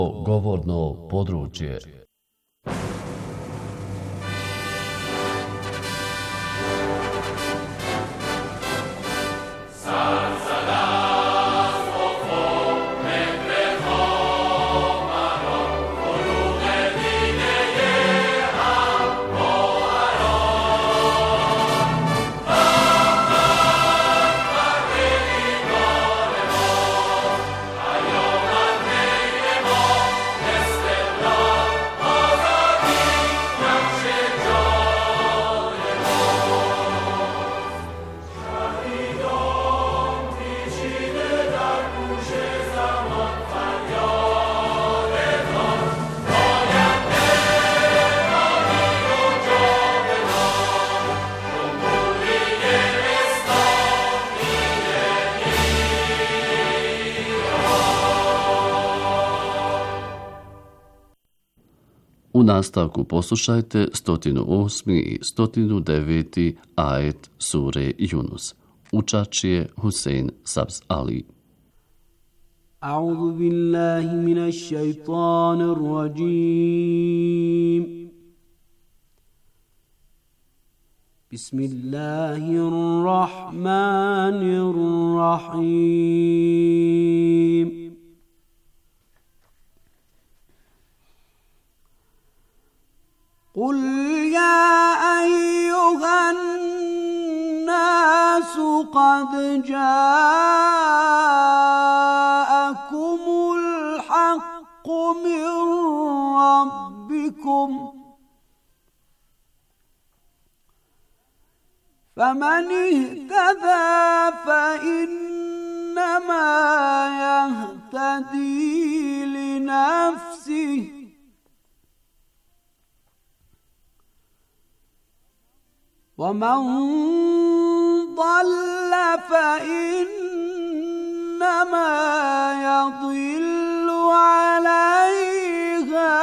Govorno područje. U nastavku poslušajte 108. i 109. ajet sure Yunus. Učač je Husein Sabz Ali. A'udhu billahi minash shaitanir rajim. Bismillahirrahmanirrahim. قل يا أيها الناس قد جاءكم الحق من ربكم فمن اهتدى فإنما يهتدي لنفسه ومن ضل فإنما يضل عليها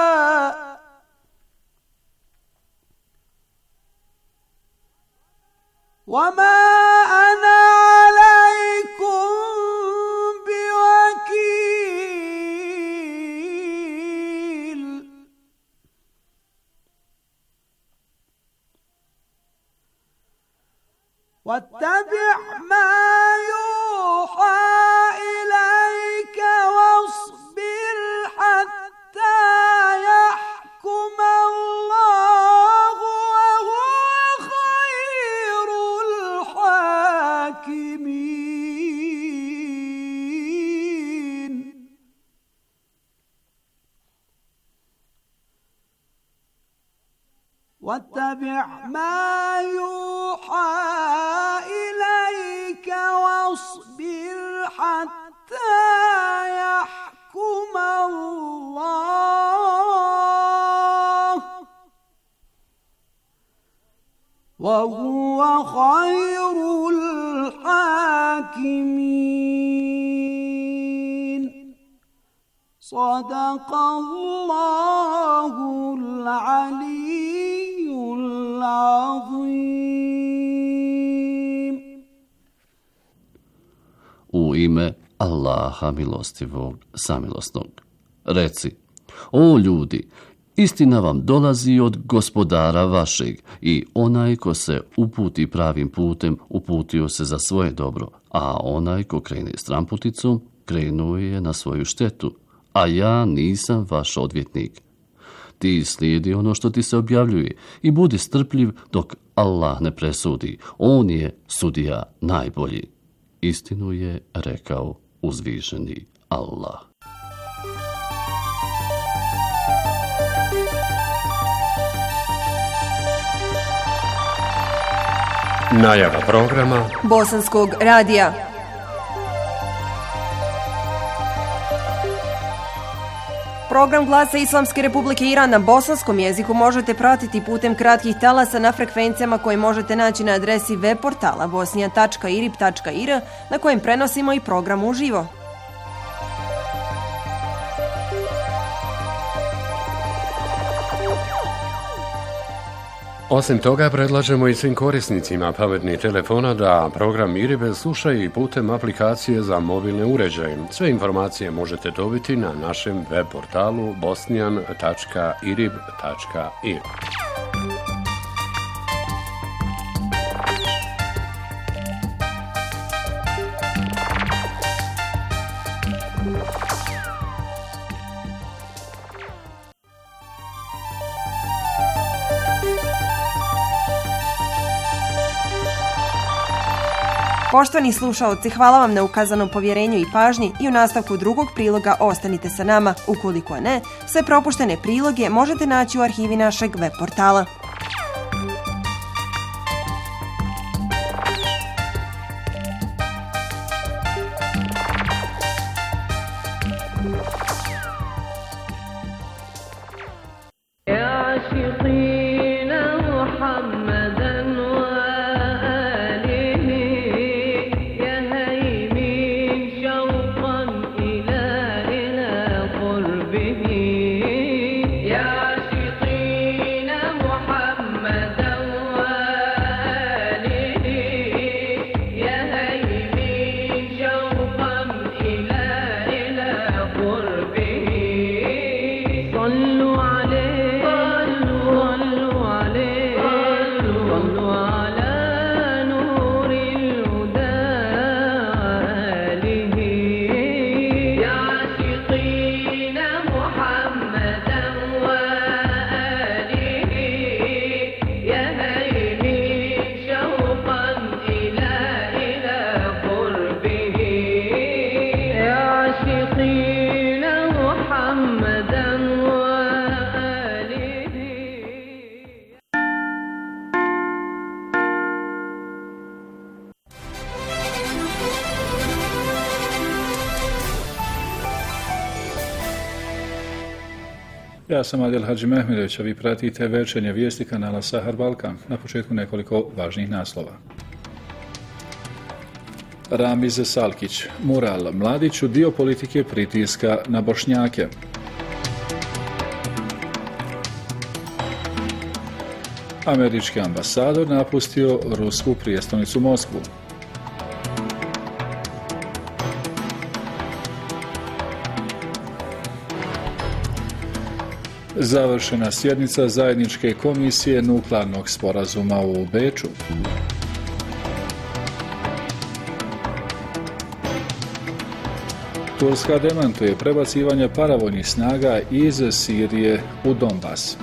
وما أنا عليكم بوكيل واتبع ما يوحى إليك واصبر حتى يحكم الله وهو خير الحاكمين واتبع ما يوحى إليك واصبر حتى يحكم الله وهو خير الحاكمين صدق الله العلي العظيم. U ime Allaha milostivog, samilosnog. Reci, o ljudi, istina vam dolazi od gospodara vašeg i onaj ko se uputi pravim putem, uputio se za svoje dobro, a onaj ko krene stramputicom, krenuo je na svoju štetu, a ja nisam vaš odvjetnik. Ti slijedi ono što ti se objavljuje i budi strpljiv dok Allah ne presudi. On je sudija najbolji. Istinu je rekao uzvišeni Allah. Najava programa Bosanskog radija. Program Glasa Islamske Republike Iran na bosanskom jeziku možete pratiti putem kratkih talasa na frekvencijama koje možete naći na adresi web portala bosnija.irib.ir na kojem prenosimo i program uživo. Osim toga, predlažemo i svim korisnicima pametnih telefona da program IRIB slušaju i putem aplikacije za mobilne uređaje. Sve informacije možete dobiti na našem web portalu bosnian.irib.ir. Poštovani slušaoci, hvala vam na ukazanom povjerenju i pažnji i u nastavku drugog priloga ostanite sa nama. Ukoliko ne, sve propuštene priloge možete naći u arhivi našeg web portala. Ja sam Adil Hadži Mehmedović, a vi pratite večernje vijesti kanala Sahar Balkan. Na početku nekoliko važnih naslova. Ramiz Salkić, mural Mladiću, dio politike pritiska na Bošnjake. Američki ambasador napustio rusku prijestolnicu Moskvu. Završena sjednica zajedničke komisije nuklearnog sporazuma u Beču. Turska demantuje prebacivanje paravojnih snaga iz Sirije u Donbas.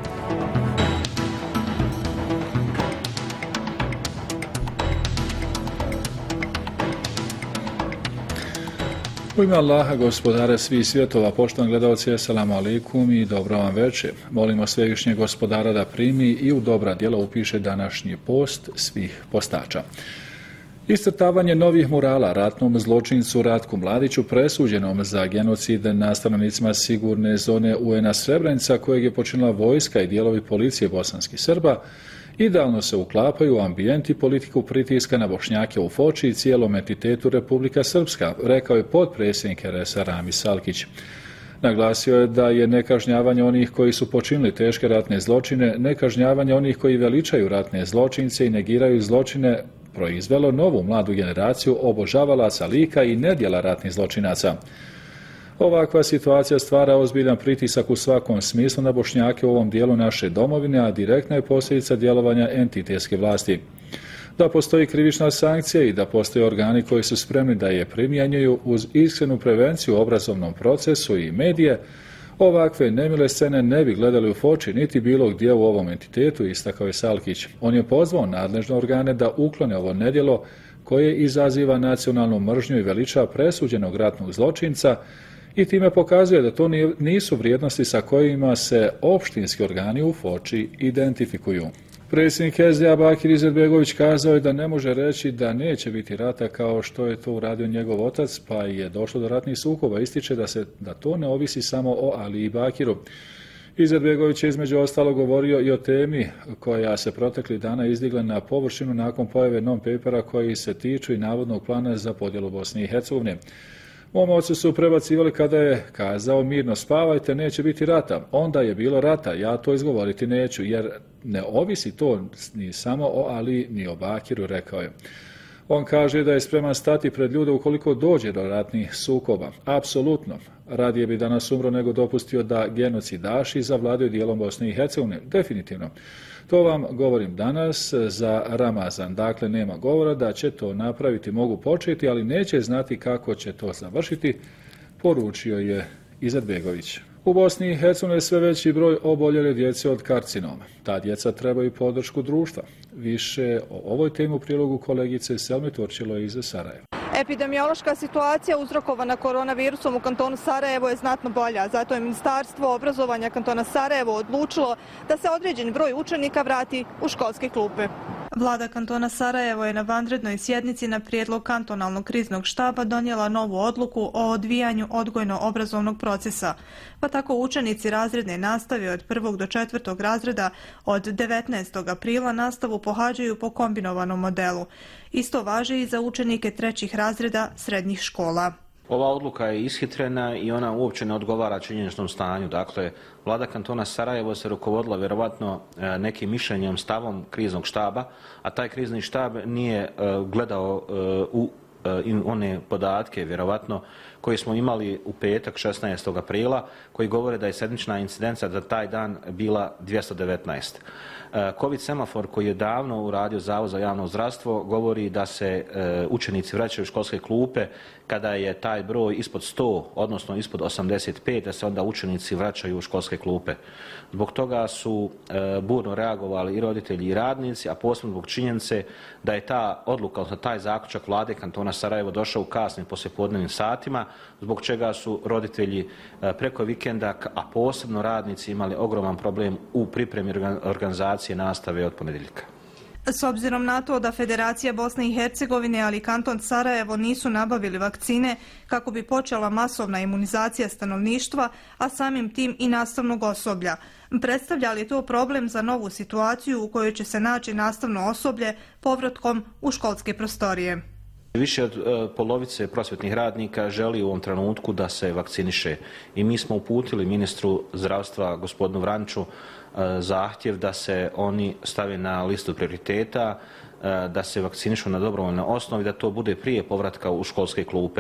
U ime Allaha, gospodara svih svjetova, poštovani gledalci, assalamu alaikum i dobro vam večer. Molimo svevišnjeg gospodara da primi i u dobra djela upiše današnji post svih postača. Iscrtavanje novih murala ratnom zločincu Ratku Mladiću, presuđenom za genocid na stanovnicima sigurne zone UN-a Srebrenica, kojeg je počinila vojska i dijelovi policije bosanskih Srba, idealno se uklapaju u ambijent i politiku pritiska na Bošnjake u Foči i cijelom entitetu Republika Srpska, rekao je potpredsjednik RS-a Ramiz Salkić. Naglasio je da je nekažnjavanje onih koji su počinili teške ratne zločine, nekažnjavanje onih koji veličaju ratne zločince i negiraju zločine proizvelo novu mladu generaciju obožavalaca lika i nedjela ratnih zločinaca. Ovakva situacija stvara ozbiljan pritisak u svakom smislu na Bošnjake u ovom dijelu naše domovine, a direktna je posljedica djelovanja entitetske vlasti. Da postoji krivična sankcija i da postoje organi koji su spremni da je primjenjuju uz iskrenu prevenciju u obrazovnom procesu i medije, ovakve nemile scene ne bi gledali u Foči niti bilo gdje u ovom entitetu, istakao je Salkić. On je pozvao nadležne organe da uklone ovo nedjelo koje izaziva nacionalnu mržnju i veliča presuđenog ratnog zločinca i time pokazuje da to nisu vrijednosti sa kojima se opštinski organi u Foči identifikuju. Predsjednik SDA Bakir Izetbegović kazao je da ne može reći da neće biti rata kao što je to uradio njegov otac, pa je došlo do ratnih sukoba. Ističe da to ne ovisi samo o Ali i Bakiru. Izetbegović je između ostalo govorio i o temi koja se protekli dana izdigla na površinu nakon pojave non-papera koji se tiču i navodnog plana za podjelu Bosne i Hercegovine. Mom ocu su prebacivali kada je kazao mirno spavajte, neće biti rata. Onda je bilo rata, ja to izgovoriti neću, jer ne ovisi to ni samo o Ali ni o Bakiru, rekao je. On kaže da je spreman stati pred ljude ukoliko dođe do ratnih sukoba. Apsolutno. Radije bi danas umro nego dopustio da genocidaši zavladaju dijelom Bosne i Hercegovine. Definitivno. To vam govorim danas za Ramazan. Dakle, nema govora da će to napraviti, mogu početi, ali neće znati kako će to završiti, poručio je Izetbegović. U Bosni i Hercegovini je sve veći broj oboljele djece od karcinoma. Ta djeca trebaju podršku društva. Više o ovoj temi u prilogu kolegice Selmi Torčilo iz Sarajeva. Epidemiološka situacija uzrokovana koronavirusom u kantonu Sarajevo je znatno bolja. Zato je Ministarstvo obrazovanja kantona Sarajevo odlučilo da se određen broj učenika vrati u školske klupe. Vlada kantona Sarajevo je na vanrednoj sjednici na prijedlog kantonalnog kriznog štaba donijela novu odluku o odvijanju odgojno-obrazovnog procesa, pa tako učenici razredne nastave od 1. do 4. razreda od 19. aprila nastavu pohađaju po kombinovanom modelu. Isto važi i za učenike 3. razreda srednjih škola. Ova odluka je ishitrena i ona uopće ne odgovara činjeničnom stanju. Dakle, vlada kantona Sarajevo se rukovodila vjerovatno nekim mišljenjem, stavom kriznog štaba, a taj krizni štab nije gledao u one podatke, vjerovatno, koje smo imali u petak 16. aprila, koji govore da je sedmična incidenca za taj dan bila 219. Covid semafor koji je davno uradio Zavod za javno zdravstvo govori da se učenici vraćaju u školske klupe kada je taj broj ispod 100, odnosno ispod 85, da se onda učenici vraćaju u školske klupe. Zbog toga su burno reagovali i roditelji i radnici, a posebno zbog činjenice da je ta odluka, odnosno taj zaključak vlade kantona Sarajevo došao u kasnim poslijepodnevnim satima, zbog čega su roditelji preko vikenda, a posebno radnici imali ogroman problem u pripremi organizacije nastave od ponedjeljka. S obzirom na to da Federacija Bosne i Hercegovine, ali i kanton Sarajevo nisu nabavili vakcine kako bi počela masovna imunizacija stanovništva, a samim tim i nastavnog osoblja, predstavlja li to problem za novu situaciju u kojoj će se naći nastavno osoblje povratkom u školske prostorije? Više od polovice prosvjetnih radnika želi u ovom trenutku da se vakciniše i mi smo uputili ministru zdravstva gospodinu Vranču zahtjev da se oni stave na listu prioriteta, da se vakcinišu na dobrovoljnoj osnovi, da to bude prije povratka u školske klupe.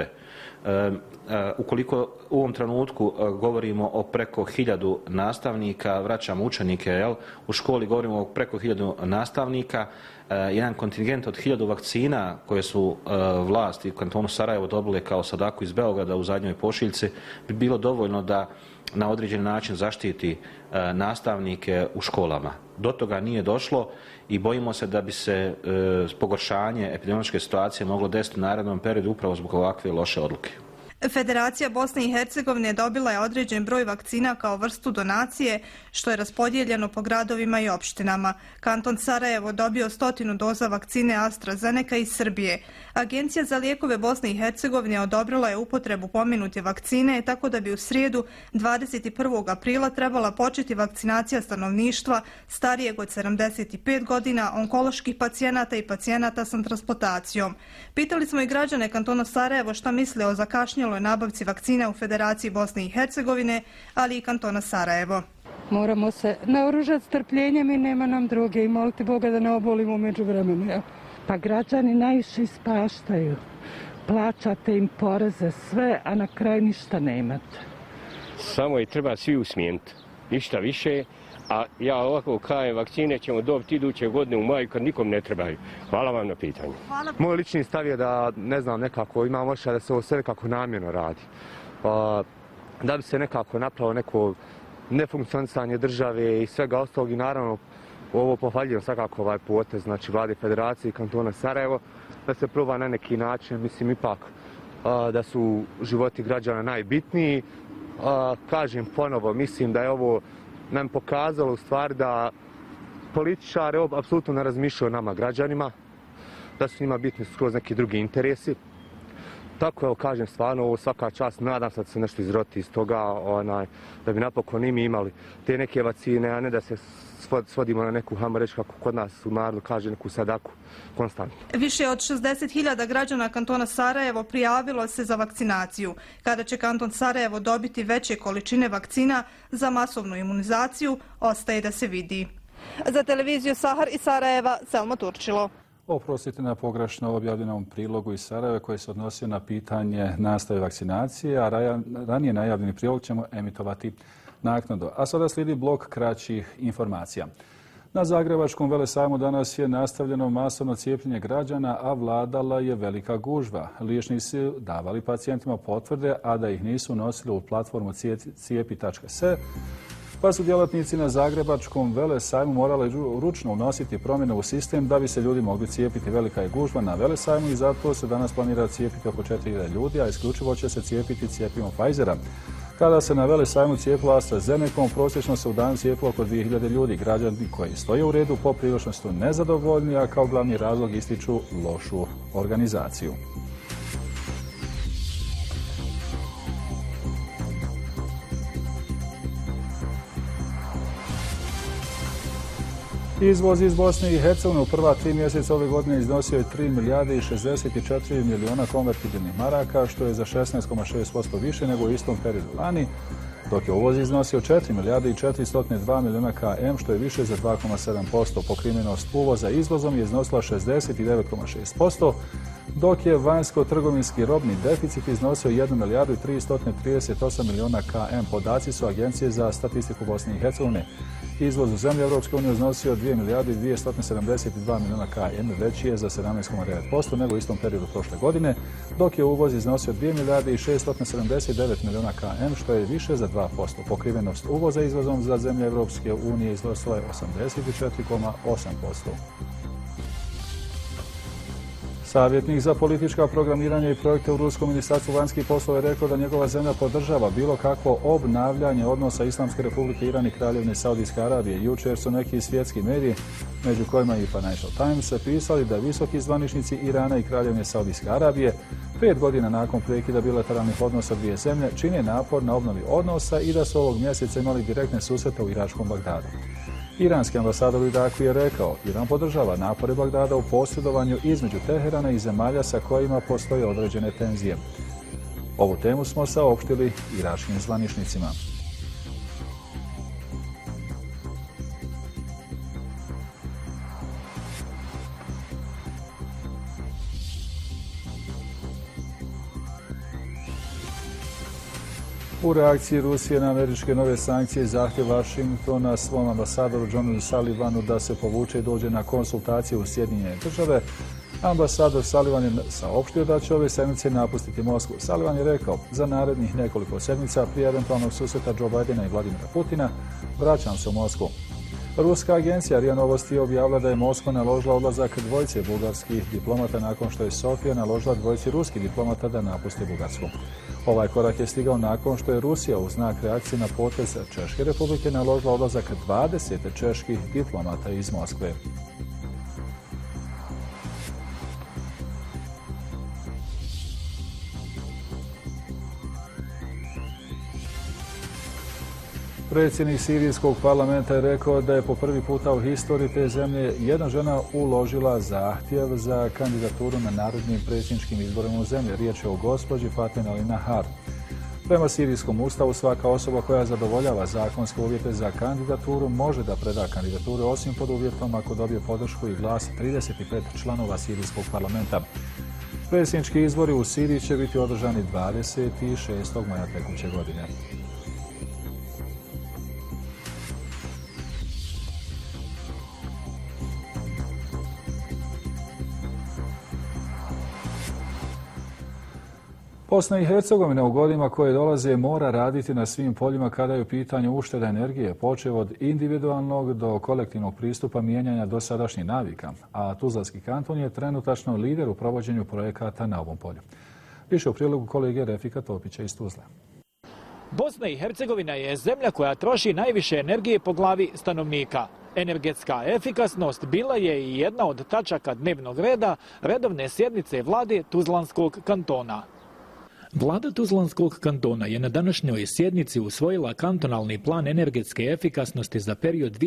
Ukoliko u ovom trenutku govorimo o preko 1000 nastavnika, vraćamo učenike u školi, govorimo o preko 1000 nastavnika, jedan kontingent od 1000 vakcina koje su vlasti u kantonu Sarajevo dobile kao sadaku iz Beograda u zadnjoj pošiljci bi bilo dovoljno da na određen način zaštiti nastavnike u školama. Do toga nije došlo i bojimo se da bi se pogoršanje epidemiološke situacije moglo desiti u narednom periodu upravo zbog ovakve loše odluke. Federacija Bosne i Hercegovine dobila je određen broj vakcina kao vrstu donacije, što je raspodijeljeno po gradovima i opštinama. Kanton Sarajevo dobio 100 doza vakcine AstraZeneca iz Srbije. Agencija za lijekove Bosne i Hercegovine odobrila je upotrebu pomenute vakcine, tako da bi u srijedu 21. aprila trebala početi vakcinacija stanovništva starijeg od 75 godina, onkoloških pacijenata i pacijenata sa transplantacijom. Pitali smo i građane kantona Sarajevo šta misle o zakašnjeloj nabavci vakcina u Federaciji Bosne i Hercegovine, ali i kantona Sarajevo. Moramo se naoružati strpljenjem i nema nam druge i moliti Boga da ne obolimo u međuvremenu. Pa građani najviše ispaštaju. Plaćate im poreze, sve, a na kraju ništa nemate. Samo je treba svi usmijeniti, ništa više. A ja ovako kajem, vakcine ćemo dobiti iduće godine u maju kad nikom ne trebaju. Hvala vam na pitanju. Moj lični stav je da, ne znam, nekako imam osjećaj da se ovo sve nekako namjerno radi. Da bi se nekako napravilo neko nefunkcionisanje države i svega ostalog i naravno ovo pohvaljujem svakako ovaj potez, znači vlade Federacije i kantona Sarajevo, da se proba na neki način, mislim ipak da su životi građana najbitniji. Kažem ponovo, mislim da je ovo nam pokazalo u stvari da političari apsolutno ne razmišljaju o nama građanima, da su njima bitni skroz neki drugi interesi. Tako evo kažem stvarno ovo svaka čast, nadam se da se nešto izroti iz toga, da bi napokon i mi imali te neke vakcine, a ne da se svodimo na neku, hajmo reći kako kod nas u narodu kaže, neku sadaku konstantno. Više od 60.000 građana kantona Sarajevo prijavilo se za vakcinaciju. Kada će kanton Sarajevo dobiti veće količine vakcina za masovnu imunizaciju, ostaje da se vidi. Za televiziju Sahar iz Sarajeva, Selma Turčilo. Oprostite na pogrešno objavljenom prilogu iz Sarajeva koji se odnosio na pitanje nastave vakcinacije, a ranije najavljeni prilog ćemo emitovati naknadno. A sada slijedi blok kraćih informacija. Na Zagrebačkom velesajmu danas je nastavljeno masovno cijepljenje građana, a vladala je velika gužva. Liječnici su davali pacijentima potvrde, a da ih nisu nosili u platformu cijepi.se, pa su djelatnici na Zagrebačkom velesajmu morali ručno unositi promjene u sistem da bi se ljudi mogli cijepiti. Velika je gužva na velesajmu i zato se danas planira cijepiti oko 4.000 ljudi, a isključivo će se cijepiti cijepivom Pfizera. Kada se na velesajmu cijepilo AstraZenecom, prosječno se u danu cijepilo oko 2.000 ljudi. Građani koji stoje u redu poprilično su nezadovoljni, a kao glavni razlog ističu lošu organizaciju. Izvoz iz Bosne i Hercegovine u prva 3 mjeseca ove godine iznosio je 3 milijarde i 64 milijuna konvertibilnih maraka, što je za 16,6% više nego u istom periodu lani, dok je uvoz iznosio 4 milijarde i 402 milijuna km, što je više za 2,7%. Pokrivenost uvoza izvozom je iznosila 69,6%, dok je vanjsko-trgovinski robni deficit iznosio 1 milijardu i 338 milijuna km. Podaci su Agencije za statistiku Bosne i Hercegovine. Izvoz u zemlje Europske unije iznosio 2 milijarde i 272 milijuna km, veći je za 17,9% nego u istom periodu prošle godine, dok je uvoz iznosio 2 milijarde i 679 milijuna km, što je više za 2%. Pokrivenost uvoza izvozom za zemlje Europske unije iznosila je 84,8%. Savjetnik za politička programiranja i projekte u Ruskom ministarstvu vanjskih poslova je rekao da njegova zemlja podržava bilo kakvo obnavljanje odnosa Islamske republike Iran i Kraljevine Saudijske Arabije. Jučer su neki svjetski mediji, među kojima i Financial Times, pisali da visoki zvaničnici Irana i Kraljevine Saudijske Arabije 5 godina nakon prekida bilateralnih odnosa dvije zemlje čine napor na obnovi odnosa i da su ovog mjeseca imali direktne susrete u iračkom Bagdadu. Iranski ambasador u Iraku je rekao, Iran podržava napore Bagdada u posredovanju između Teherana i zemalja sa kojima postoje određene tenzije. Ovu temu smo saopštili iračkim zvaničnicima. U reakciji Rusije na američke nove sankcije i zahtjev Washingtona svom ambasadoru Johnu Sullivanu da se povuče i dođe na konsultacije u Sjedinjene države, ambasador Sullivan je saopštio da će ove sedmice napustiti Moskvu. Sullivan je rekao, za narednih nekoliko sedmica prije eventualnog susreta Joe Bidena i Vladimira Putina vraćam se u Moskvu. Ruska agencija RIA Novosti je objavila da je Moskva naložila odlazak dvojice bugarskih diplomata nakon što je Sofija naložila dvojici ruskih diplomata da napuste Bugarsku. Ovaj korak je stigao nakon što je Rusija u znak reakcije na potez Češke republike naložila odlazak 20 čeških diplomata iz Moskve. Predsjednik sirijskog parlamenta je rekao da je po prvi puta u historiji te zemlje jedna žena uložila zahtjev za kandidaturu na narednim predsjedničkim izborima u zemlji. Riječ je o gospođi Faten Ali Nahar. Prema sirijskom ustavu svaka osoba koja zadovoljava zakonske uvjete za kandidaturu može da preda kandidaturu osim pod uvjetom ako dobije podršku i glas 35 članova sirijskog parlamenta. Predsjednički izbori u Siriji će biti održani 26. maja tekuće godine. Bosna i Hercegovina u godinama koje dolaze mora raditi na svim poljima kada je u pitanju ušteda energije, počev od individualnog do kolektivnog pristupa mijenjanja dosadašnjih navika, a Tuzlanski kanton je trenutačno lider u provođenju projekata na ovom polju. Više u prilogu kolege Refika Topića iz Tuzle. Bosna i Hercegovina je zemlja koja troši najviše energije po glavi stanovnika. Energetska efikasnost bila je i jedna od tačaka dnevnog reda redovne sjednice vlade Tuzlanskog kantona. Vlada Tuzlanskog kantona je na današnjoj sjednici usvojila kantonalni plan energetske efikasnosti za period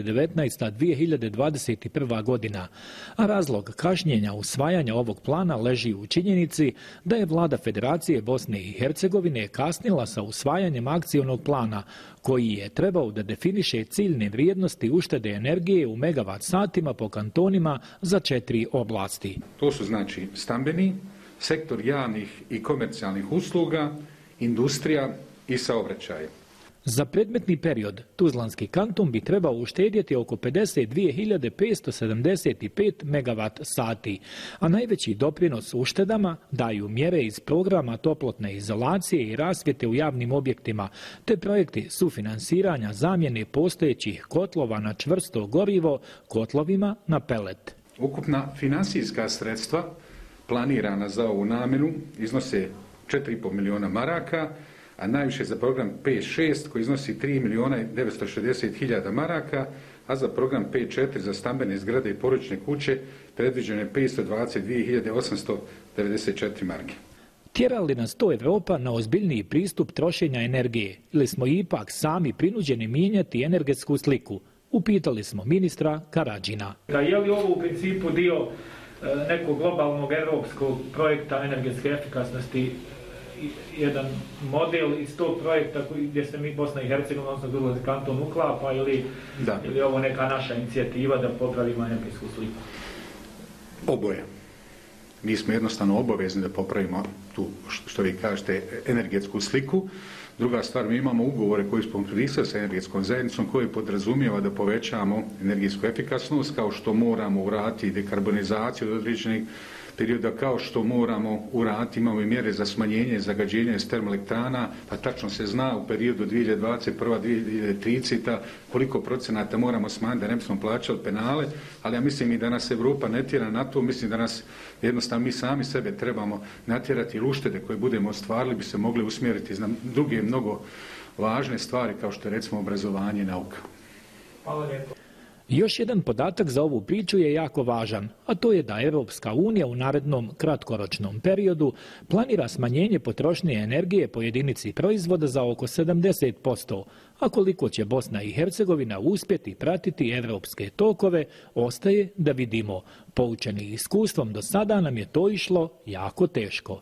2019-2021. godina, a razlog kašnjenja usvajanja ovog plana leži u činjenici da je Vlada Federacije Bosne i Hercegovine kasnila sa usvajanjem akcionog plana koji je trebao da definiše ciljne vrijednosti uštede energije u megavat satima po kantonima za 4 oblasti. To su znači stambeni, sektor javnih i komercijalnih usluga, industrija i saobraćaj. Za predmetni period Tuzlanski kanton bi trebao uštedjeti oko 52.575 megavat sati, a najveći doprinos uštedama daju mjere iz programa toplotne izolacije i rasvjete u javnim objektima, te projekti sufinansiranja zamjene postojećih kotlova na čvrsto gorivo kotlovima na pelet. Ukupna financijska sredstva planirana za ovu namjenu iznose 4,5 milijuna maraka, a najviše za program 5.6 koji iznosi 3.960.000 maraka, a za program 5.4 za stambene zgrade i porodične kuće predviđeno je 522.894 marke. Tjera li nas to Europa na ozbiljniji pristup trošenja energije ili smo ipak sami prinuđeni mijenjati energetsku sliku? Upitali smo ministra Karadžina. Je li ovo u principu dio nekog globalnog europskog projekta energetske efikasnosti, jedan model iz tog projekta gdje se mi Bosna i Hercegovina, odnosno Tuzlanski kanton uklapa ili ovo neka naša inicijativa da popravimo energetsku sliku? Oboje. Mi smo jednostavno obavezni da popravimo tu, što vi kažete, energetsku sliku. Druga stvar, mi imamo ugovore koji smo potpisali sa energetskom zajednicom koji podrazumijeva da povećamo energetsku efikasnost, kao što moramo uraditi dekarbonizaciju od određenih perioda, kao što moramo uraditi, imamo i mjere za smanjenje zagađenja iz termoelektrana, pa tačno se zna u periodu 2021-2030 koliko procenata moramo smanjiti da ne bismo plaćali penale, ali ja mislim i da nas Europa ne tjera na to, mislim da nas jednostavno mi sami sebe trebamo natjerati, ili uštede koje budemo ostvarili bi se mogli usmjeriti na druge mnogo važne stvari kao što je recimo obrazovanje i nauka. Hvala lijepo. Još jedan podatak za ovu priču je jako važan, a to je da Europska unija u narednom kratkoročnom periodu planira smanjenje potrošnje energije po jedinici proizvoda za oko 70%, a koliko će Bosna i Hercegovina uspjeti pratiti europske tokove, ostaje da vidimo. Poučeni iskustvom do sada nam je to išlo jako teško.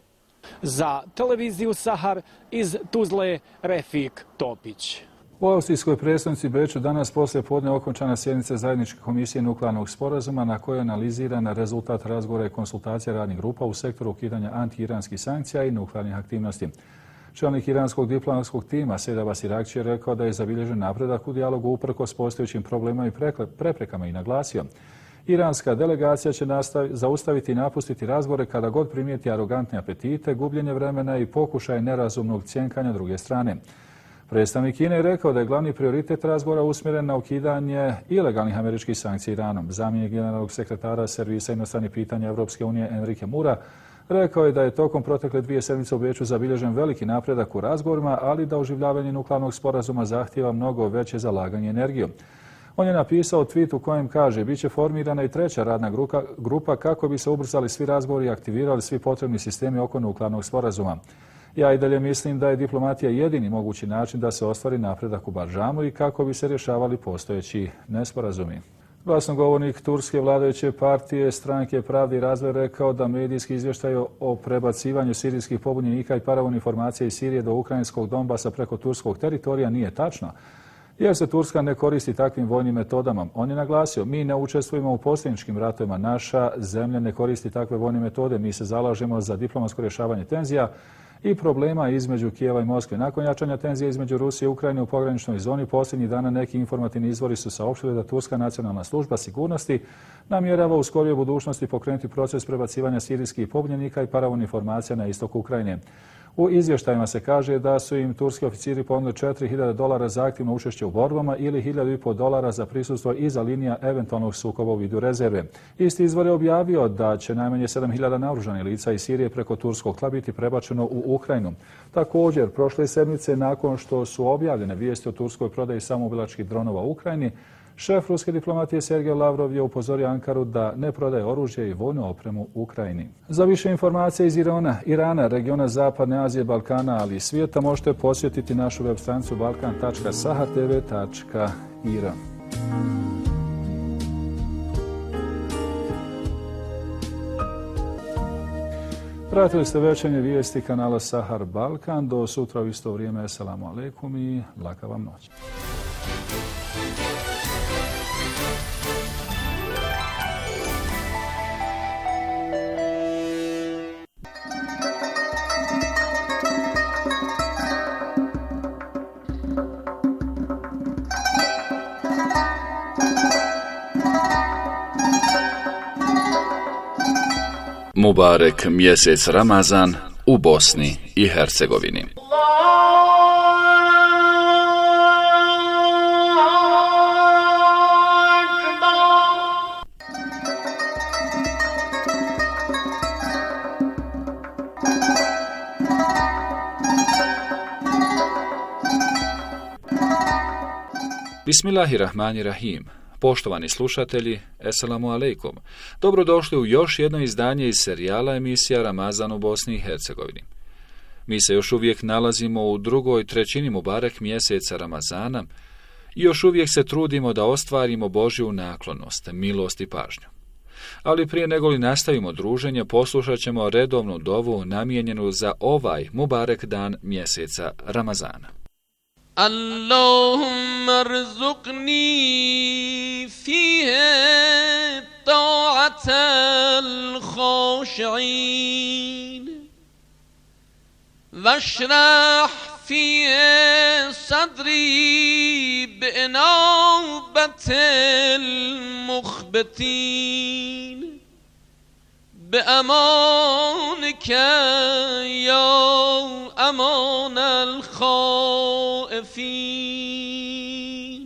Za televiziju Sahar iz Tuzle, Refik Topić. U austrijskoj predstavnici Beču danas poslije podne okončana sjednica zajedničke komisije nuklearnog sporazuma na kojoj je analiziran rezultat razgovora i konsultacija radnih grupa u sektoru ukidanja anti-iranskih sankcija i nuklearnih aktivnosti. Čelnik iranskog diplomatskog tima Seda Basirakći je rekao da je zabilježen napredak u dijalogu uprkos postojećim problemima i preprekama i naglasio. Iranska delegacija će zaustaviti i napustiti razgovore kada god primijeti arogantne apetite, gubljenje vremena i pokušaj nerazumnog cjenkanja druge strane. Predstavnik Kine je rekao da je glavni prioritet razgovora usmjeren na ukidanje ilegalnih američkih sankcija Iranom. Zamjenik generalnog sekretara Servisa inostranih pitanja Europske unije Enrique Mura rekao je da je tokom protekle 2 sedmice u Beču zabilježen veliki napredak u razgovorima, ali da oživljavanje nuklearnog sporazuma zahtijeva mnogo veće zalaganje energijom. On je napisao tweet u kojem kaže: "Biće formirana i treća radna grupa kako bi se ubrzali svi razgovori i aktivirali svi potrebni sistemi oko nuklearnog sporazuma. Ja i dalje mislim da je diplomatija jedini mogući način da se ostvari napredak u Baržamu i kako bi se rješavali postojeći nesporazumi." Glasnogovornik turske vladajuće partije Stranke pravde i razvoja rekao da medijski izvještaj o prebacivanju sirijskih pobunjenika i paravojnih formacija iz Sirije do ukrajinskog Donbasa preko turskog teritorija nije tačno, jer se Turska ne koristi takvim vojnim metodama. On je naglasio: "Mi ne učestvujemo u posljedničkim ratovima, naša zemlja ne koristi takve vojne metode, mi se zalažemo za diplomatsko rješavanje tenzija i problema između Kijeva i Moskve." Nakon jačanja tenzija između Rusije i Ukrajine u pograničnoj zoni, posljednjih dana neki informativni izvori su saopštili da Turska nacionalna služba sigurnosti namjerava u skorijoj budućnosti pokrenuti proces prebacivanja sirijskih pobunjenika i paravojnih formacija na istok Ukrajine. U izvještajima se kaže da su im turski oficiri ponudili $4.000 za aktivno učešće u borbama ili $1.500 za prisustvo iza linija eventualnog sukoba u vidu rezerve. Isti izvor je objavio da će najmanje 7.000 naoružanih lica iz Sirije preko turskog tla biti prebačeno u Ukrajinu. Također, prošle sedmice, nakon što su objavljene vijesti o turskoj prodaji samoubilačkih dronova u Ukrajini, Šef ruske diplomatije Sergej Lavrov je upozorio Ankaru da ne prodaje oružje i vojnu opremu Ukrajini. Za više informacija iz Irana, regiona Zapadne Azije, Balkana, ali i svijeta možete posjetiti našu web stranicu balkan.sahartv.ir. Pratili ste večernje vijesti kanala Sahar Balkan. Do sutra u isto vrijeme. Assalamu alaikum i laka vam noć. Mubarek mjesec Ramazan u Bosni i Hercegovini. Bismillahirrahmanirrahim. Poštovani slušatelji, assalamu alaikum. Dobrodošli u još jedno izdanje iz serijala emisija Ramazan u Bosni i Hercegovini. Mi se još uvijek nalazimo u drugoj trećini Mubarek mjeseca Ramazana i još uvijek se trudimo da ostvarimo Božju naklonost, milost i pažnju. Ali prije nego li nastavimo druženje, poslušat ćemo redovnu dovu namijenjenu za ovaj Mubarek dan mjeseca Ramazana. Allahumma arzuqni fiha ta'atal khashi'in washrah fiha sadri bi'inabatil mukhbatin بأمانك يا أمان الخائفين.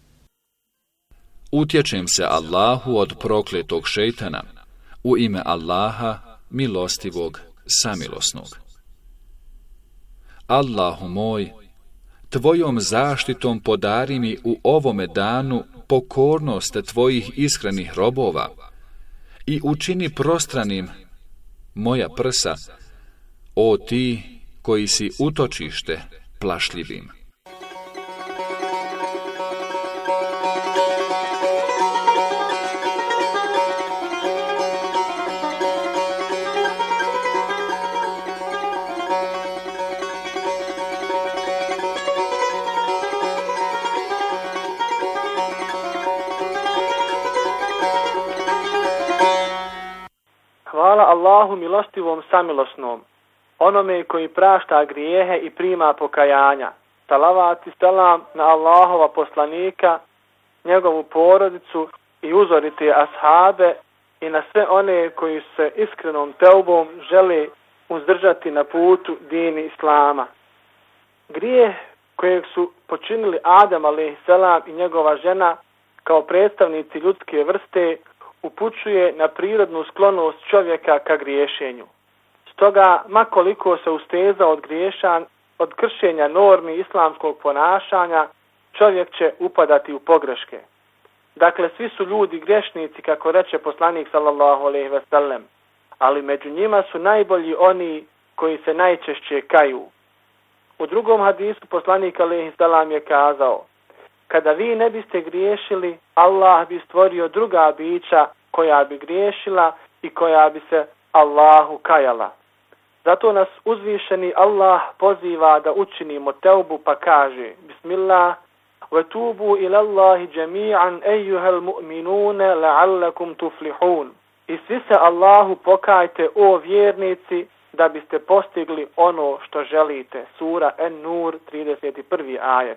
Utječem se Allahu od prokletog šejtana, u ime Allaha, milostivog, samilosnog. Allahu moj, Tvojom zaštitom podari mi u ovome danu pokornost Tvojih iskrenih robova i učini prostranim moja prsa, o ti koji si utočište plašljivim. Hvala Allahu milostivom samilosnom, onome koji prašta grijehe i prima pokajanja. Salavat i selam na Allahova poslanika, njegovu porodicu i uzorite ashabe i na sve one koji se iskrenom teubom žele uzdržati na putu dini Islama. Grijeh kojeg su počinili Adam a.s. i njegova žena kao predstavnici ljudske vrste upućuje na prirodnu sklonost čovjeka ka griješenju. Stoga, makoliko se usteza od kršenja normi islamskog ponašanja, čovjek će upadati u pogreške. Dakle, svi su ljudi griješnici, kako reče poslanik sallallahu alejhi ve sellem, ali među njima su najbolji oni koji se najčešće kaju. U drugom hadisu poslanik alejhi selam je kazao: kada vi ne biste griješili, Allah bi stvorio druga bića koja bi griješila i koja bi se Allahu kajala. Zato nas uzvišeni Allah poziva da učinimo teubu pa kaže: Bismillah, وَتُوبُوا إِلَى اللَّهِ جَمِيعًا أَيُّهَا الْمُؤْمِنُونَ لَعَلَّكُمْ تُفْلِحُونَ. I svi se Allahu pokajte, o vjernici, da biste postigli ono što želite. Sura En-Nur, 31. ajet.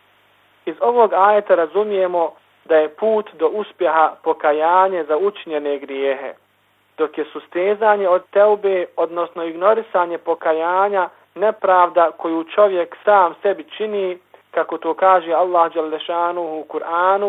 Iz ovog ajeta razumijemo da je put do uspjeha pokajanje za učinjene grijehe, dok je sustezanje od teube, odnosno ignorisanje pokajanja, nepravda koju čovjek sam sebi čini, kako to kaže Allah dželle šanuhu u Kur'anu: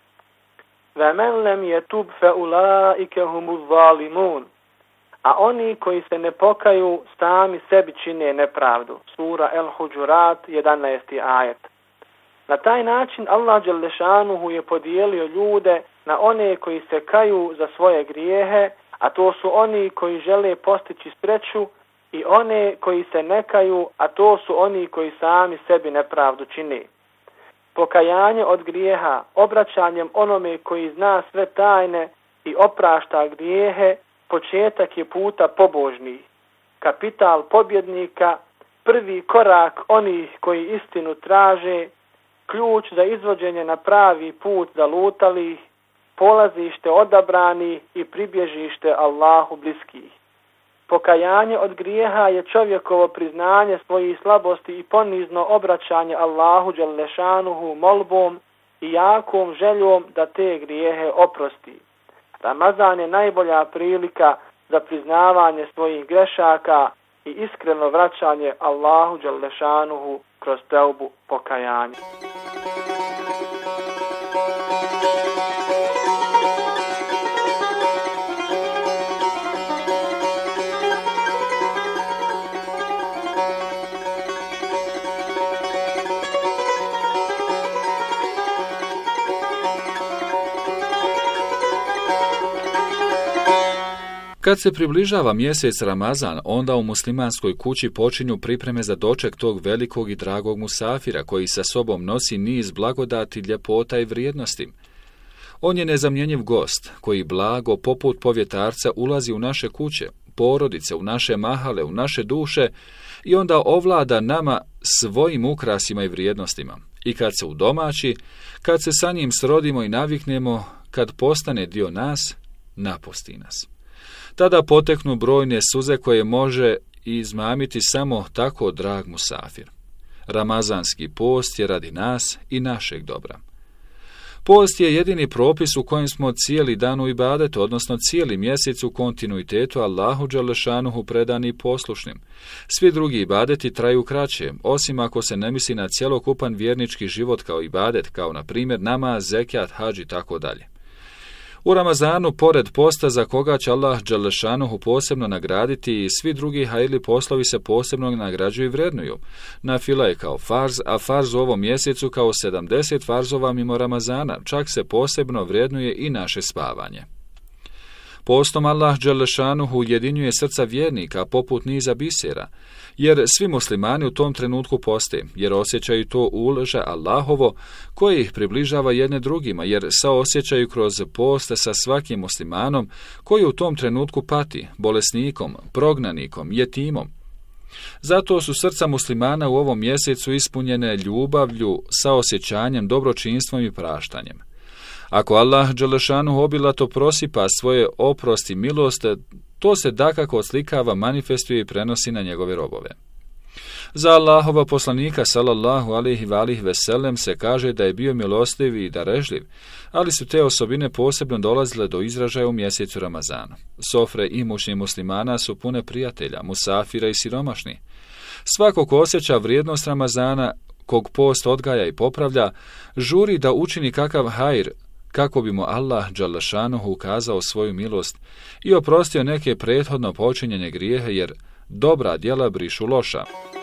وَمَنْ لَمْ يَتُبْ فَأُولَٰئِكَ هُمُ الظَّالِمُونَ. A oni koji se ne pokaju sami sebi čine nepravdu. Sura El-Huđurat, 11. ajet. Na taj način Allah dželešanuhu je podijelio ljude na one koji se kaju za svoje grijehe, a to su oni koji žele postići sreću, i one koji se ne kaju, a to su oni koji sami sebi nepravdu čine. Pokajanje od grijeha, obraćanjem onome koji zna sve tajne i oprašta grijehe, početak je puta pobožnih, kapital pobjednika, prvi korak onih koji istinu traže, ključ za izvođenje na pravi put zalutalih, polazište odabranih i pribježište Allahu bliskih. Pokajanje od grijeha je čovjekovo priznanje svojih slabosti i ponizno obraćanje Allahu dželešanuhu molbom i jakom željom da te grijehe oprosti. Ramazan je najbolja prilika za priznavanje svojih grešaka i iskreno vraćanje Allahu dželešanuhu kroz teubu pokajanja. Kad se približava mjesec Ramazan, onda u muslimanskoj kući počinju pripreme za doček tog velikog i dragog musafira, koji sa sobom nosi niz blagodati, ljepota i vrijednosti. On je nezamjenjiv gost, koji blago, poput povjetarca, ulazi u naše kuće, porodice, u naše mahale, u naše duše i onda ovlada nama svojim ukrasima i vrijednostima. I kad se udomaći, kad se sa njim srodimo i naviknemo, kad postane dio nas, napusti nas. Tada poteknu brojne suze koje može izmamiti samo tako drag musafir. Ramazanski post je radi nas i našeg dobra. Post je jedini propis u kojem smo cijeli dan u ibadetu, odnosno cijeli mjesec u kontinuitetu Allahu dželešanuhu predani i poslušnim. Svi drugi ibadeti traju kraće, osim ako se ne misli na cjelokupan vjernički život kao ibadet, kao na primjer namaz, zekjat, hadž i tako dalje. U Ramazanu, pored posta za koga će Allah dželešanuhu posebno nagraditi, i svi drugi hajrli poslovi se posebno nagrađuju i vrednuju. Nafila je kao farz, a farz u ovom mjesecu kao 70 farzova mimo Ramazana, čak se posebno vrednuje i naše spavanje. Postom Allah dželešanuhu ujedinjuje srca vjernika poput niza bisera, jer svi muslimani u tom trenutku poste, jer osjećaju to ulože Allahovo koje ih približava jedne drugima, jer saosjećaju kroz post sa svakim muslimanom koji u tom trenutku pati, bolesnikom, prognanikom, jetimom. Zato su srca muslimana u ovom mjesecu ispunjene ljubavlju, saosjećanjem, dobročinstvom i praštanjem. Ako Allah dželešanuhu obilato prosipa svoje oprosti i milost, to se dakako odslikava, manifestuje i prenosi na njegove robove. Za Allahova poslanika sallallahu alejhi ve sellem se kaže da je bio milostiv i darežljiv, ali su te osobine posebno dolazile do izražaja u mjesecu Ramazana. Sofre imućnih muslimana su pune prijatelja, musafira i siromašni. Svako ko osjeća vrijednost Ramazana, kog post odgaja i popravlja, žuri da učini kakav hajr, kako bi mu Allah dželešanuhu ukazao svoju milost i oprostio neke prethodno počinjene grijehe, jer dobra djela brišu loša.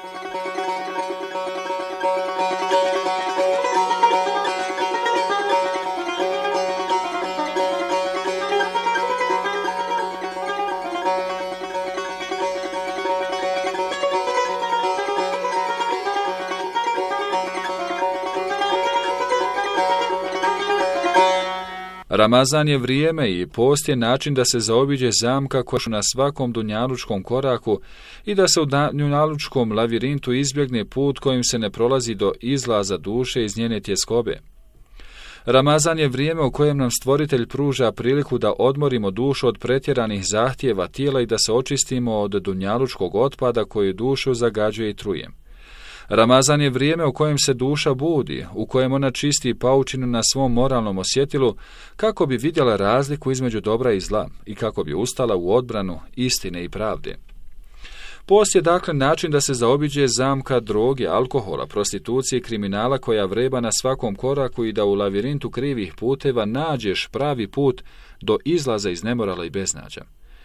Ramazan je vrijeme i post je način da se zaobiđe zamka koja je na svakom dunjalučkom koraku i da se u dunjalučkom lavirintu izbjegne put kojim se ne prolazi do izlaza duše iz njene tjeskobe. Ramazan je vrijeme u kojem nam Stvoritelj pruža priliku da odmorimo dušu od pretjeranih zahtjeva tijela i da se očistimo od dunjalučkog otpada koji dušu zagađuje i truje. Ramazan je vrijeme u kojem se duša budi, u kojem ona čisti paučinu na svom moralnom osjetilu kako bi vidjela razliku između dobra i zla i kako bi ustala u odbranu istine i pravde. Post je dakle način da se zaobiđe zamka droge, alkohola, prostitucije i kriminala koja vreba na svakom koraku i da u lavirintu krivih puteva nađeš pravi put do izlaza iz nemorala i beznađa.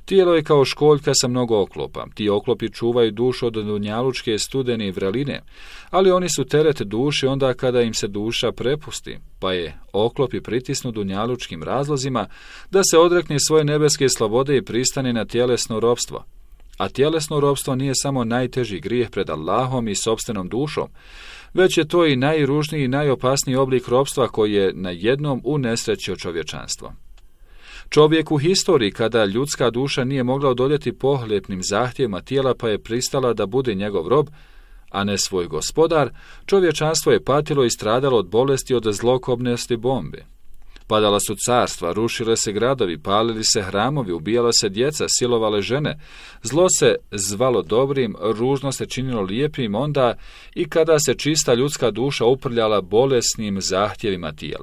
Tijelo je kao školjka sa mnogo oklopa. Ti oklopi čuvaju dušu od dunjalučke studene i vreline, ali oni su teret duše onda kada im se duša prepusti, pa je oklopi pritisnu dunjalučkim razlozima da se odrekne svoje nebeske slobode i pristane na tjelesno ropstvo. A tjelesno ropstvo nije samo najteži grijeh pred Allahom i sopstvenom dušom, već je to i najružniji i najopasniji oblik ropstva koji je na jednom unesrećio čovječanstvo. Čovjek u historiji, kada ljudska duša nije mogla odoljeti pohlepnim zahtjevima tijela pa je pristala da bude njegov rob, a ne svoj gospodar, čovječanstvo je patilo i stradalo od bolesti od zlokobnosti bombe. Padala su carstva, rušile se gradovi, palili se hramovi, ubijala se djeca, silovale žene. Zlo se zvalo dobrim, ružno se činilo lijepim onda i kada se čista ljudska duša uprljala bolesnim zahtjevima tijela.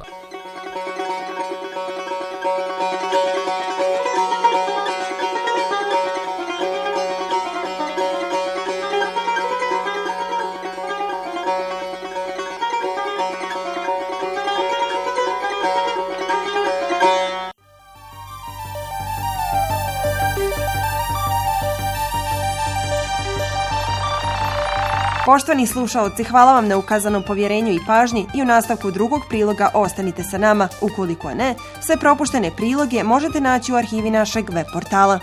Poštovani slušaoci, hvala vam na ukazanom povjerenju i pažnji i u nastavku drugog priloga ostanite sa nama. Ukoliko ne, sve propuštene priloge možete naći u arhivi našeg web portala.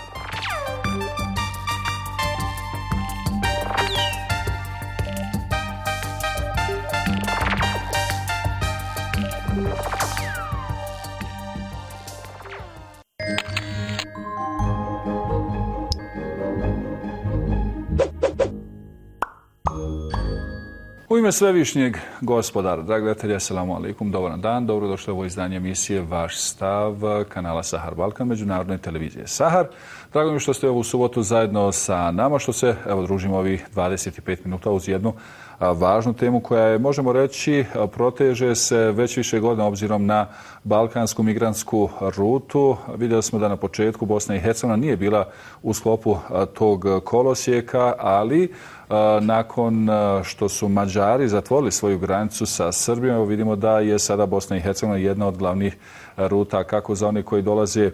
U ime svevišnjeg gospodara, dragi gledatelji, assalamu alaikum, dobar dan, dobrodošli u ovo izdanje emisije Vaš stav kanala Sahar Balkan, međunarodne televizije Sahar. Drago mi što ste ovu subotu zajedno sa nama, što se družimo ovih 25 minuta uz jednu važnu temu koja je, možemo reći, proteže se već više godina obzirom na balkansku migrantsku rutu. Vidjeli smo da na početku Bosna i Hercegovina nije bila u sklopu tog kolosijeka, ali nakon što su Mađari zatvorili svoju granicu sa Srbijom, vidimo da je sada Bosna i Hercegovina jedna od glavnih ruta, kako za one koji dolaze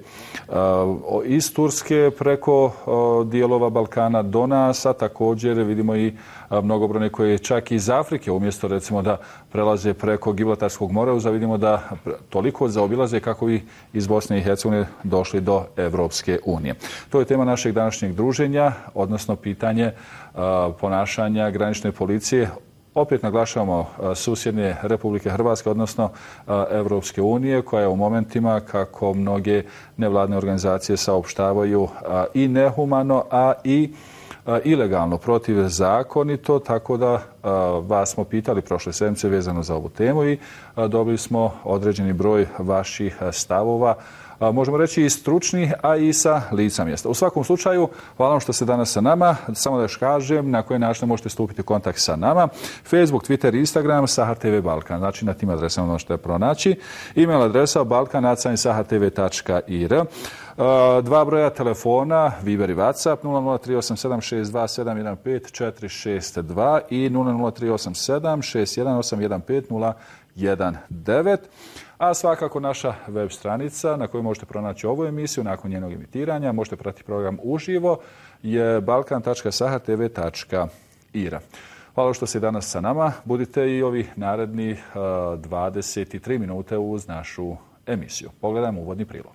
iz Turske preko dijelova Balkana do nas, a također vidimo i mnogobrojne koje čak iz Afrike, umjesto recimo da prelaze preko Gibraltarskog mora, vidimo da toliko zaobilaze kako i iz Bosne i Hercegovine došli do Evropske unije. To je tema našeg današnjeg druženja, odnosno pitanje ponašanja granične policije. Opet naglašavamo susjedne Republike Hrvatske, odnosno Evropske unije, koja je u momentima, kako mnoge nevladne organizacije saopštavaju, i nehumano, a i ilegalno, protivzakonito, tako da vas smo pitali prošle sedmice vezano za ovu temu i dobili smo određeni broj vaših stavova, možemo reći i stručnih, a i sa lica mjesta. U svakom slučaju, hvala vam što ste danas sa nama. Samo da još kažem na koje načine možete stupiti u kontakt sa nama. Facebook, Twitter, Instagram, Sahar TV Balkan. Znači na tim adresama možete pronaći. E-mail adresa balkan@sahartv.ir. Dva broja telefona, Viber i WhatsApp, 0038762715462 i 0038761815019. A svakako naša web stranica na kojoj možete pronaći ovu emisiju nakon njenog emitiranja, možete pratiti program uživo, je balkan.sahartv.ir. Hvala što ste danas sa nama. Budite i ovih narednih 23 minute uz našu emisiju. Pogledajmo uvodni prilog.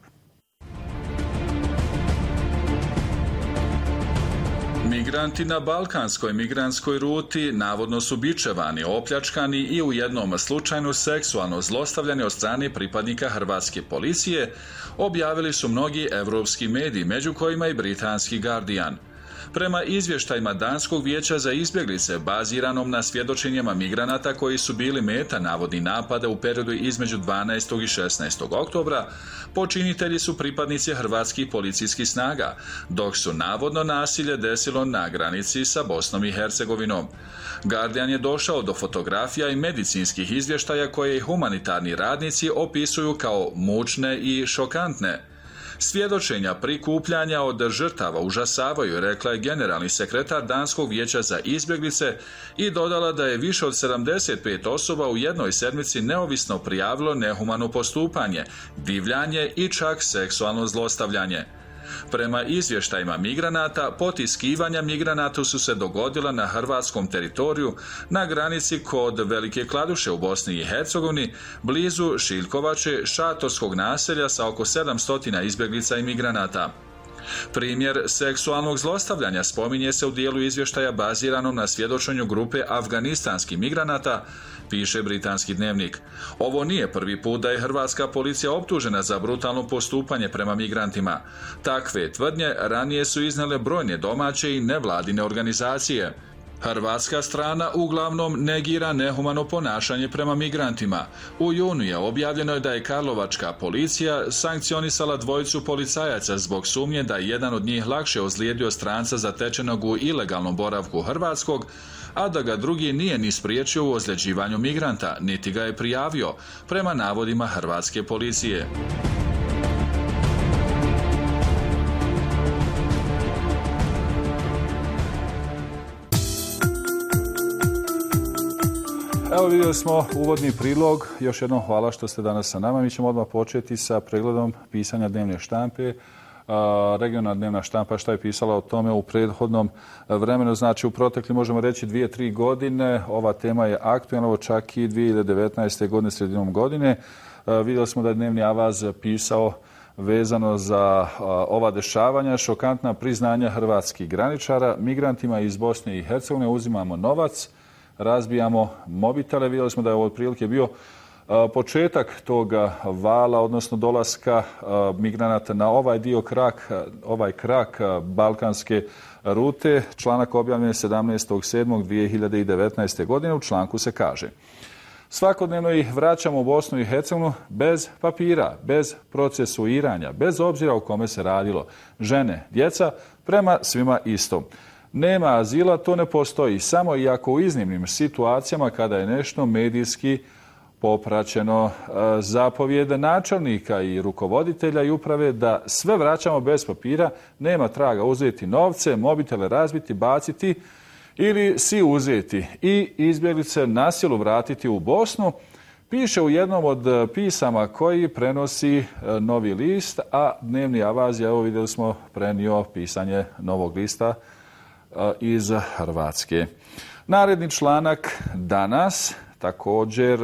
Migranti na balkanskoj migrantskoj ruti navodno su bičevani, opljačkani i u jednom slučaju seksualno zlostavljani od strane pripadnika hrvatske policije, objavili su mnogi evropski mediji, među kojima i britanski Guardian. Prema izvještajima Danskog vijeća za izbjeglice, baziranom na svjedočenjima migranata koji su bili meta navodnih napada u periodu između 12. i 16. oktobra, počinitelji su pripadnici hrvatskih policijskih snaga, dok su navodno nasilje desilo na granici sa Bosnom i Hercegovinom. Guardian je došao do fotografija i medicinskih izvještaja koje humanitarni radnici opisuju kao mučne i šokantne. Svjedočenja prikupljanja od žrtava užasavaju, rekla je generalni sekretar Danskog vijeća za izbjeglice i dodala da je više od 75 osoba u jednoj sedmici neovisno prijavilo nehumano postupanje, divljanje i čak seksualno zlostavljanje. Prema izvještajima migranata, potiskivanja migranata su se dogodila na hrvatskom teritoriju na granici kod Velike Kladuše u Bosni i Hercegovini, blizu Šiljkovače, šatorskog naselja sa oko 700 izbjeglica i migranata. Primjer seksualnog zlostavljanja spominje se u dijelu izvještaja baziranom na svjedočenju grupe afganistanskih migranata, piše britanski dnevnik. Ovo nije prvi put da je hrvatska policija optužena za brutalno postupanje prema migrantima. Takve tvrdnje ranije su iznijele brojne domaće i nevladine organizacije. Hrvatska strana uglavnom negira nehumano ponašanje prema migrantima. U junu je objavljeno da je karlovačka policija sankcionisala dvojicu policajaca zbog sumnje da je jedan od njih lakše ozlijedio stranca zatečenog u ilegalnom boravku hrvatskog, a da ga drugi nije ni spriječio u ozljeđivanju migranta, niti ga je prijavio, prema navodima hrvatske policije. Evo vidjeli smo uvodni prilog. Još jednom hvala što ste danas sa nama. Mi ćemo odmah početi sa pregledom pisanja dnevne štampe. Regionalna dnevna štampa šta je pisala o tome u prethodnom vremenu. Znači u protekli možemo reći 2-3 godine. Ova tema je aktualna, čak i 2019. godine, sredinom godine. Vidjeli smo da je dnevni avaz pisao vezano za ova dešavanja, šokantna priznanja hrvatskih graničara. Migrantima iz Bosne i Hercegovine uzimamo novac, razbijamo mobitele. Vidjeli smo da je ovo otprilike bio početak toga vala, odnosno dolaska migranata na ovaj krak balkanske rute. Članak objavljen 17.7.2019. godine. U članku se kaže: svakodnevno ih vraćamo u Bosnu i Hercegovinu bez papira, bez procesuiranja, bez obzira o kome se radilo. Žene, djeca, prema svima isto. Nema azila, to ne postoji. Samo i ako u iznimnim situacijama kada je nešto medijski popraćeno. Zapovjed načelnika i rukovoditelja i uprave da sve vraćamo bez papira, nema traga, uzeti novce, mobitele razbiti, baciti ili si uzeti i izbjeglice na silu vratiti u Bosnu, piše u jednom od pisama koji prenosi Novi list, a dnevni avaz, evo vidjeli smo, prenio pisanje Novog lista iz Hrvatske. Naredni članak danas, također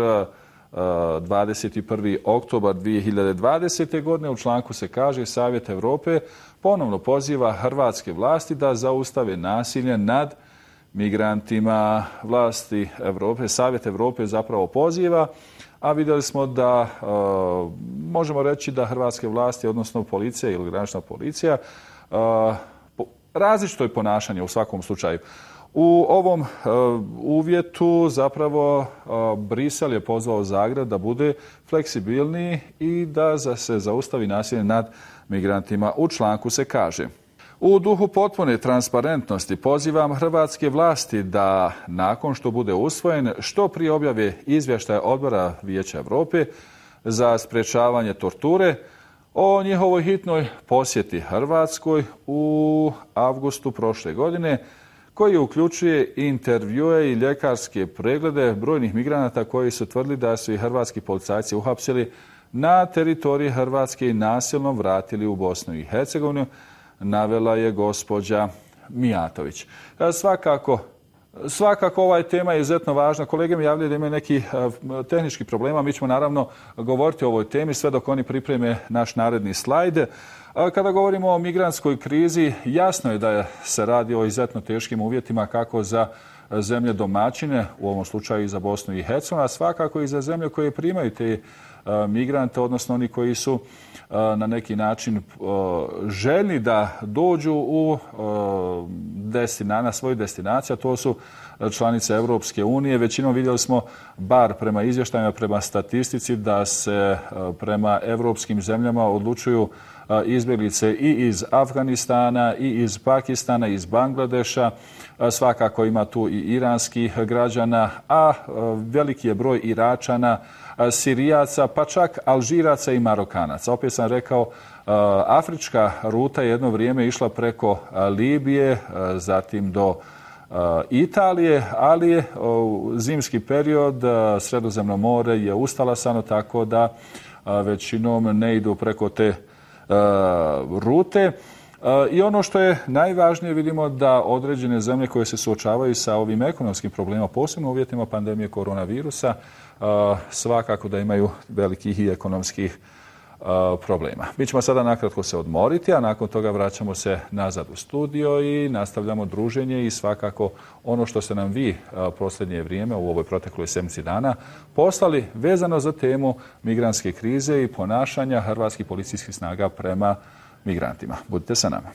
21. oktobar 2020. godine, u članku se kaže: Savjet Europe ponovno poziva hrvatske vlasti da zaustave nasilje nad migrantima. Vlasti Europe, Savjet Europe zapravo poziva, a vidjeli smo da možemo reći da hrvatske vlasti, odnosno policija ili granična policija, različito je ponašanje u svakom slučaju. U ovom uvjetu zapravo Brisel je pozvao Zagreb da bude fleksibilniji i da se zaustavi nasilje nad migrantima. U članku se kaže: u duhu potpune transparentnosti pozivam hrvatske vlasti da nakon što bude usvojen što prije objave izvještaj Odbora Vijeća Europe za sprječavanje torture o njihovoj hitnoj posjeti Hrvatskoj u avgustu prošle godine, koji uključuje intervjue i ljekarske preglede brojnih migranata koji su tvrdili da su i hrvatski policajci uhapsili na teritoriji Hrvatske i nasilno vratili u Bosnu i Hercegovinu, navela je gospođa Mijatović. Svakako ova tema je izuzetno važna. Kolege mi javljaju da imaju neki tehnički problema. Mi ćemo naravno govoriti o ovoj temi sve dok oni pripreme naš naredni slajd. Kada govorimo o migrantskoj krizi, jasno je da se radi o izuzetno teškim uvjetima kako za zemlje domaćine, u ovom slučaju i za Bosnu i Hercegovinu, a svakako i za zemlje koje primaju te migrante, odnosno oni koji su na neki način željni da dođu na svoju destinaciju, a to su članice Europske unije. Većinom vidjeli smo, bar prema izvještajima, prema statistici, da se prema europskim zemljama odlučuju izbjeglice i iz Afganistana, i iz Pakistana, i iz Bangladeša. Svakako ima tu i iranskih građana, a veliki je broj Iračana, Sirijaca, pa čak Alžiraca i Marokanaca. Opet sam rekao, afrička ruta je jedno vrijeme išla preko Libije, zatim do Italije, ali zimski period, Sredozemno more je ustalasano, tako da većinom ne idu preko te rute. I ono što je najvažnije, vidimo da određene zemlje koje se suočavaju sa ovim ekonomskim problemima, posebno u uvjetima pandemije koronavirusa, svakako da imaju velikih i ekonomskih problema. Mi ćemo sada nakratko se odmoriti, a nakon toga vraćamo se nazad u studio i nastavljamo druženje i svakako ono što ste nam vi posljednje vrijeme u ovoj protekloj sedmici dana poslali vezano za temu migrantske krize i ponašanja hrvatskih policijskih snaga prema migrantima. Budite sa nama.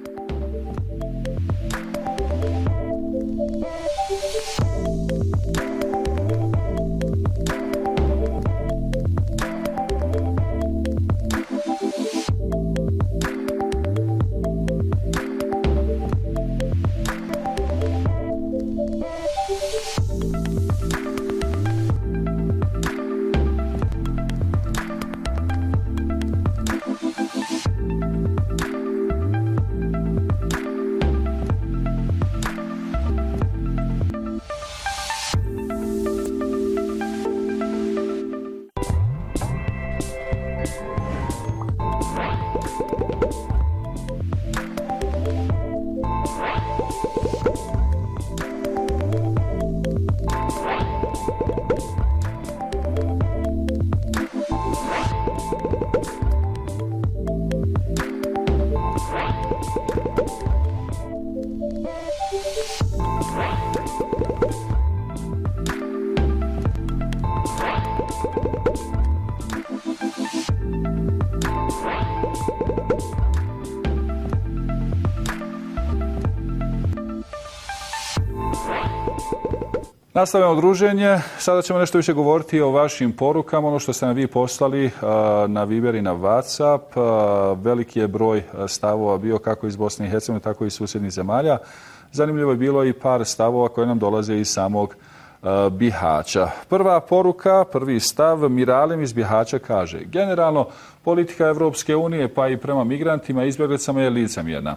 Nastavljamo druženje. Sada ćemo nešto više govoriti o vašim porukama. Ono što ste nam vi poslali na Viber i na WhatsApp. Veliki je broj stavova bio kako iz Bosne i Hercegovine, tako i iz susjednih zemalja. Zanimljivo je bilo i par stavova koje nam dolaze iz samog Bihaća. Prva poruka, prvi stav, Miralem iz Bihaća kaže: generalno, politika Evropske unije pa i prema migrantima i izbjeglicama je licemjerna.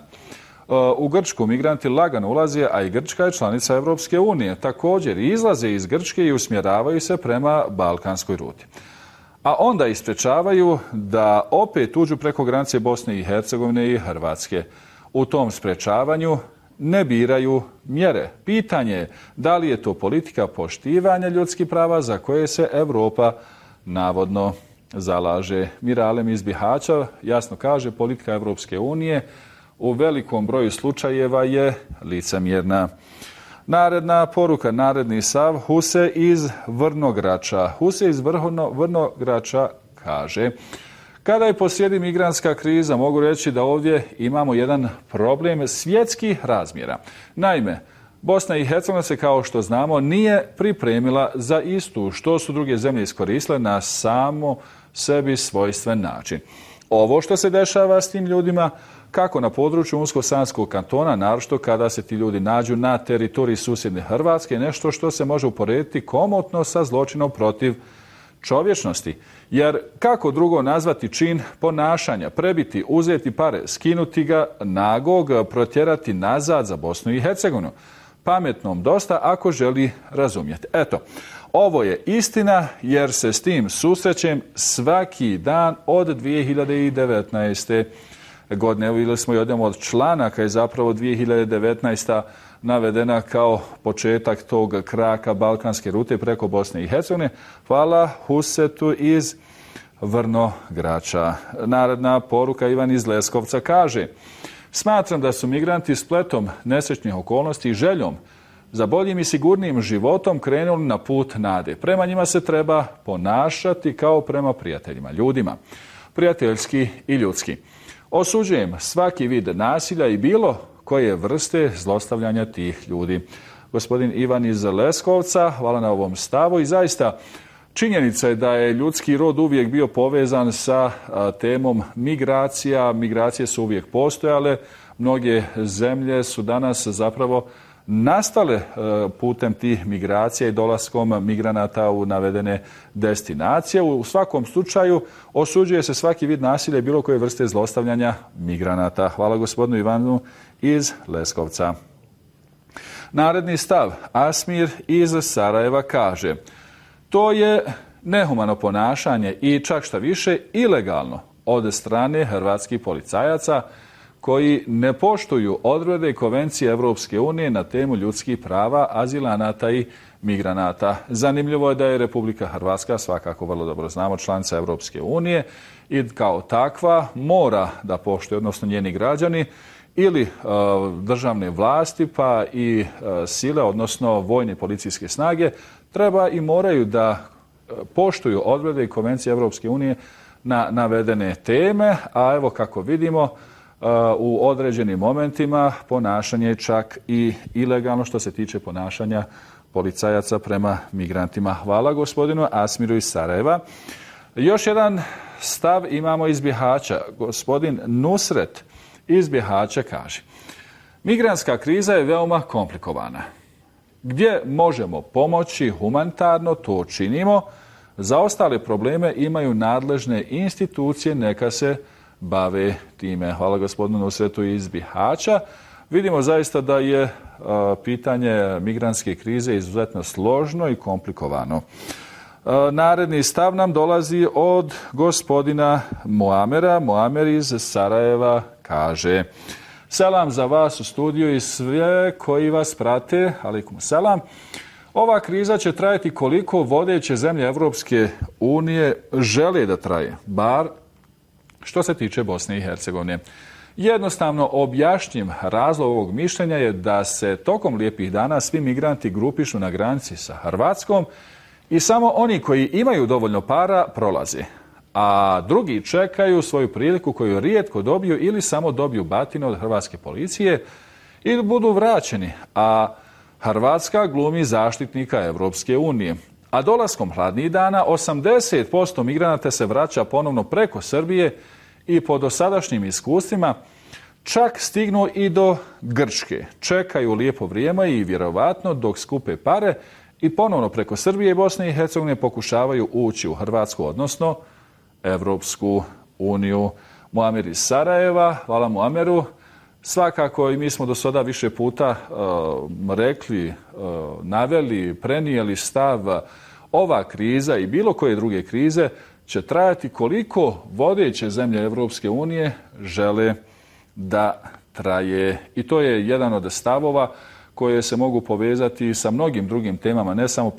U Grčku migranti lagano ulaze, a i Grčka je članica Evropske unije. Također izlaze iz Grčke i usmjeravaju se prema balkanskoj ruti. A onda isprečavaju da opet uđu preko granice Bosne i Hercegovine i Hrvatske. U tom sprečavanju ne biraju mjere. Pitanje je da li je to politika poštivanja ljudskih prava za koje se Europa navodno zalaže. Miralem iz Bihaća jasno kaže, politika Evropske unije u velikom broju slučajeva je licemjerna. Naredna poruka, naredni stav, Huse iz Vrnograča. Huse iz Vrnograča kaže: kada je posrijedi migrantska kriza, mogu reći da ovdje imamo jedan problem svjetskih razmjera. Naime, Bosna i Hercegovina se, kao što znamo, nije pripremila za istu, što su druge zemlje iskoristile na samo sebi svojstven način. Ovo što se dešava s tim ljudima, kako na području Unsko-Sanskog kantona, naročito kada se ti ljudi nađu na teritoriji susjedne Hrvatske, nešto što se može uporediti komotno sa zločinom protiv čovječnosti. Jer kako drugo nazvati čin ponašanja, prebiti, uzeti pare, skinuti ga nagog, protjerati nazad za Bosnu i Hercegovinu? Pametnom dosta ako želi razumjeti. Eto, ovo je istina jer se s tim susrećem svaki dan od 2019. godine. Evo, vidjeli smo jednom od članaka je zapravo 2019. navedena kao početak tog kraka balkanske rute preko Bosne i Hercegovine. Hvala Husetu iz Vrnograča. Naredna poruka, Ivan iz Leskovca kaže: smatram da su migranti spletom nesrećnih okolnosti i željom za boljim i sigurnijim životom krenuli na put nade. Prema njima se treba ponašati kao prema prijateljima, ljudima, prijateljski i ljudski. Osuđujem svaki vid nasilja i bilo koje vrste zlostavljanja tih ljudi. Gospodin Ivan iz Leskovca, hvala na ovom stavu i zaista činjenica je da je ljudski rod uvijek bio povezan sa temom migracija. Migracije su uvijek postojale. Mnoge zemlje su danas zapravo nastale putem tih migracija i dolaskom migranata u navedene destinacije. U svakom slučaju osuđuje se svaki vid nasilja i bilo koje vrste zlostavljanja migranata. Hvala gospodinu Ivanu iz Leskovca. Naredni stav, Asmir iz Sarajeva kaže: to je nehumano ponašanje i čak šta više ilegalno. od strane hrvatskih policajaca koji ne poštuju odredbe Konvencije Evropske unije na temu ljudskih prava, azilanata i migranata. Zanimljivo je da je Republika Hrvatska, svakako vrlo dobro znamo, članica Evropske unije i kao takva mora da poštuje, odnosno njeni građani ili državne vlasti pa i sile, odnosno vojne policijske snage, treba i moraju da poštuju odredbe Konvencije Evropske unije na navedene teme, a evo kako vidimo, u određenim momentima ponašanje je čak i ilegalno što se tiče ponašanja policajaca prema migrantima. Hvala gospodinu Asmiru iz Sarajeva. Još jedan stav imamo iz Bihaća. Gospodin Nusret iz Bihaća kaže: migrantska kriza je veoma komplikovana. Gdje možemo pomoći humanitarno, to činimo. Za ostale probleme imaju nadležne institucije, neka se bave time. Hvala gospodinu Nusretu iz Bihaća. Vidimo zaista da je pitanje migrantske krize izuzetno složno i komplikovano. Naredni stav nam dolazi od gospodina Muamera. Muamer iz Sarajeva kaže: selam za vas u studiju i sve koji vas prate. Alaikum selam. Ova kriza će trajati koliko vodeće zemlje Evropske unije žele da traje, bar što se tiče Bosne i Hercegovine. Jednostavno objašnjiv razlog ovog mišljenja je da se tokom lijepih dana svi migranti grupišu na granici sa Hrvatskom i samo oni koji imaju dovoljno para prolaze, a drugi čekaju svoju priliku koju rijetko dobiju ili samo dobiju batinu od hrvatske policije i budu vraćeni, a Hrvatska glumi zaštitnika Evropske unije. A dolaskom hladnih dana 80% migranata se vraća ponovno preko Srbije i po dosadašnjim iskustvima čak stignu i do Grčke. Čekaju lijepo vrijeme i vjerovatno dok skupe pare i ponovno preko Srbije i Bosne i Hercegovine pokušavaju ući u Hrvatsku, odnosno Evropsku uniju. Muamer iz Sarajeva, hvala Muameru. Svakako i mi smo do sada više puta rekli, naveli, prenijeli stav, ova kriza i bilo koje druge krize će trajati koliko vodeće zemlje Evropske unije žele da traje. I to je jedan od stavova koje se mogu povezati sa mnogim drugim temama, ne samo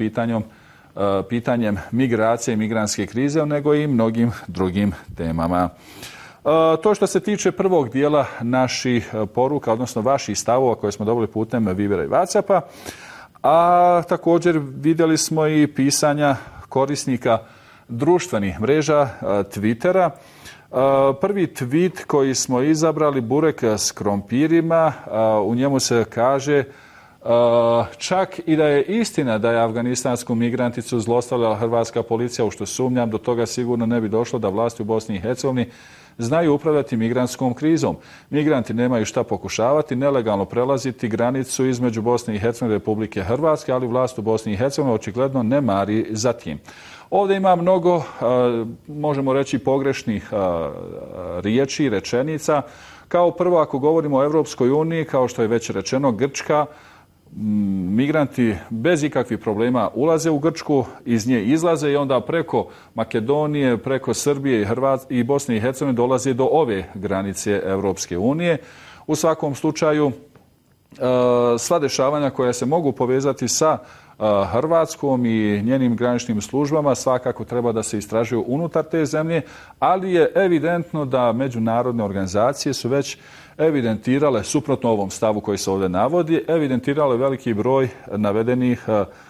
pitanjem migracije i migrantske krize, nego i mnogim drugim temama. To što se tiče prvog dijela naših poruka, odnosno vaših stavova koje smo dobili putem Vibera i WhatsAppa, a također vidjeli smo i pisanja korisnika društvenih mreža Twittera. Prvi tweet koji smo izabrali, burek s krompirima, u njemu se kaže: čak i da je istina da je afganistansku migranticu zlostavljala hrvatska policija, u što sumnjam, do toga sigurno ne bi došlo da vlasti u Bosni i Hercegovini znaju upravljati migrantskom krizom. Migranti nemaju šta pokušavati, nelegalno prelaziti granicu između Bosne i Hercegovine i Republike Hrvatske, ali vlast u Bosni i Hercegovini očigledno ne mari za tim. Ovdje ima mnogo, možemo reći, pogrešnih riječi i rečenica. Kao prvo, ako govorimo o Evropskoj uniji, kao što je već rečeno, Grčka, migranti bez ikakvih problema ulaze u Grčku, iz nje izlaze i onda preko Makedonije, preko Srbije i Bosne i Hercegovine dolaze do ove granice Evropske unije. U svakom slučaju, sva dešavanja koja se mogu povezati sa Hrvatskom i njenim graničnim službama svakako treba da se istražuju unutar te zemlje, ali je evidentno da međunarodne organizacije su već evidentirale, suprotno ovom stavu koji se ovdje navodi, evidentirale veliki broj navedenih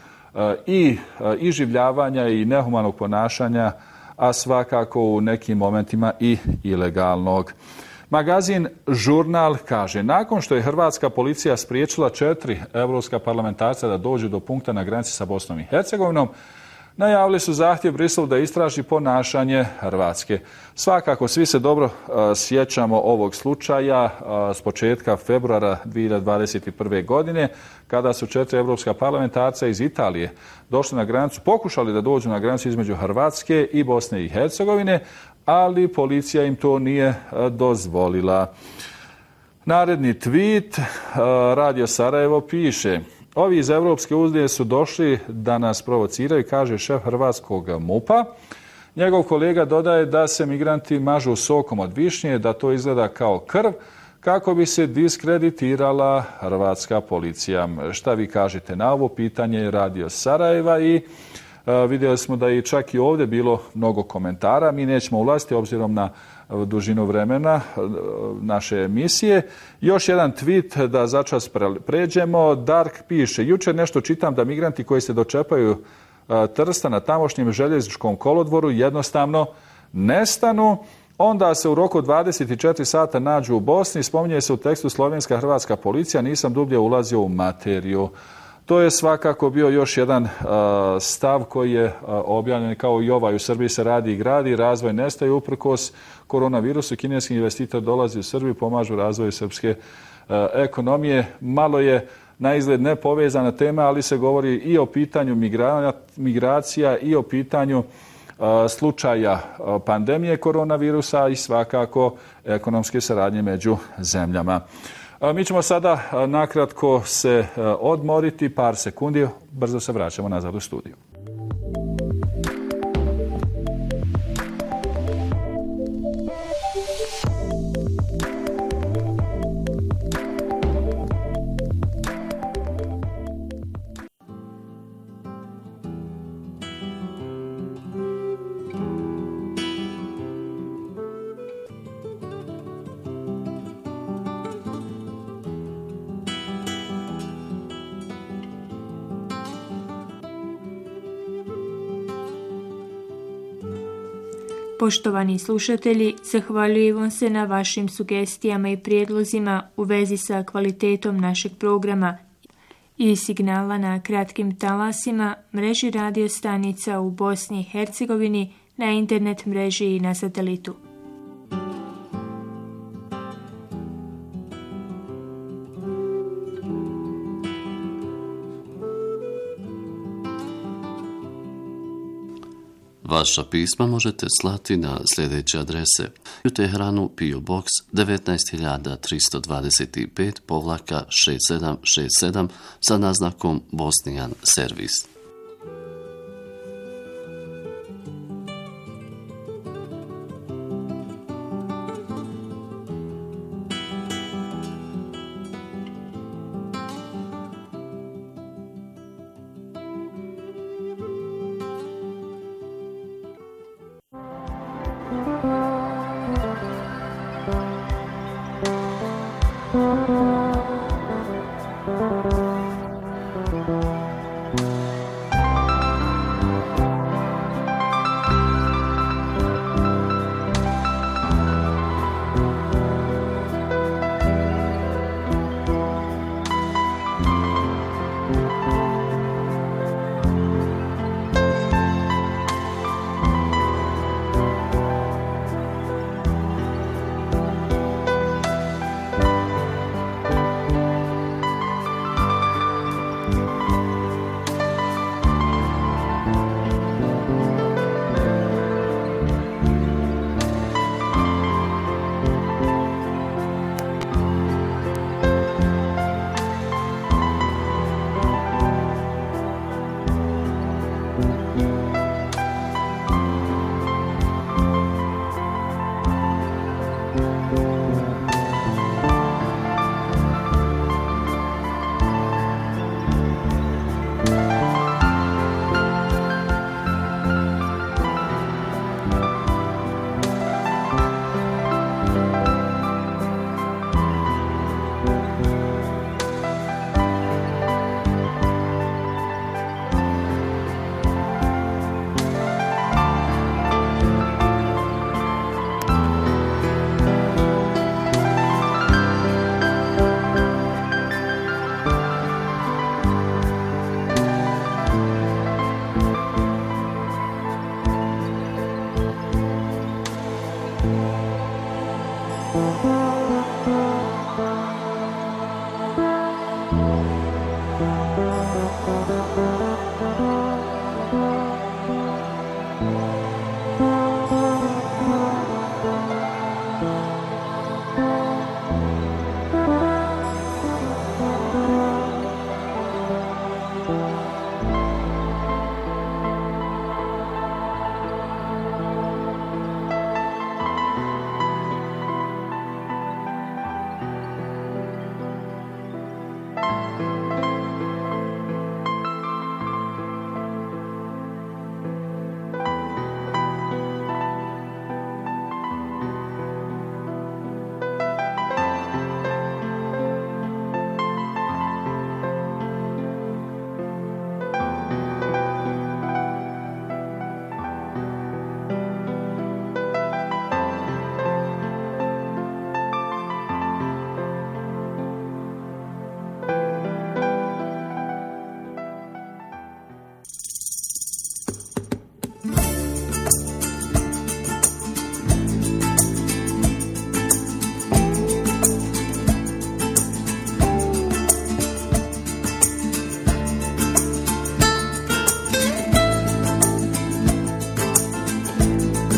i iživljavanja i nehumanog ponašanja, a svakako u nekim momentima i ilegalnog. Magazin Žurnal kaže: nakon što je hrvatska policija spriječila 4 evropska parlamentarca da dođu do punkta na granici sa Bosnom i Hercegovinom, najavili su zahtjev Briselu da istraži ponašanje Hrvatske. Svakako, svi se dobro sjećamo ovog slučaja s početka februara 2021. godine, kada su 4 evropska parlamentarca iz Italije došli na granicu, pokušali da dođu na granicu između Hrvatske i Bosne i Hercegovine, ali policija im to nije dozvolila. Naredni tweet, Radio Sarajevo piše: ovi iz Evropske unije su došli da nas provociraju, kaže šef hrvatskog MUP-a. Njegov kolega dodaje da se migranti mažu sokom od višnje, da to izgleda kao krv, kako bi se diskreditirala hrvatska policija. Šta vi kažete na ovo pitanje? Radio Sarajeva i vidjeli smo da je čak i ovdje bilo mnogo komentara. Mi nećemo ulaziti obzirom na dužinu vremena naše emisije. Još jedan tweet da začas pređemo. Dark piše, jučer nešto čitam da migranti koji se dočepaju Trsta na tamošnjem željezničkom kolodvoru jednostavno nestanu. Onda se u roku 24 sata nađu u Bosni. Spominje se u tekstu slovenska hrvatska policija. Nisam dublje ulazio u materiju. To je svakako bio još jedan stav koji je objavljen kao i ovaj. U Srbiji se radi i gradi, razvoj nestaje uprkos koronavirusu. Kineski investitor dolazi u Srbiju, pomažu razvoju srpske ekonomije. Malo je na izgled nepovezana tema, ali se govori i o pitanju migracija i o pitanju slučaja pandemije koronavirusa i svakako ekonomske saradnje među zemljama. Mi ćemo sada nakratko se odmoriti, par sekundi, brzo se vraćamo nazad u studiju. Poštovani slušatelji, zahvaljujem vam se na vašim sugestijama i prijedlozima u vezi sa kvalitetom našeg programa i signala na kratkim talasima, mreži radio stanica u Bosni i Hercegovini, na internet mreži i na satelitu. Vaša pisma možete slati na sljedeće adrese: u Teheranu PO Box 19325-6767 sa naznakom Bosnijan servis.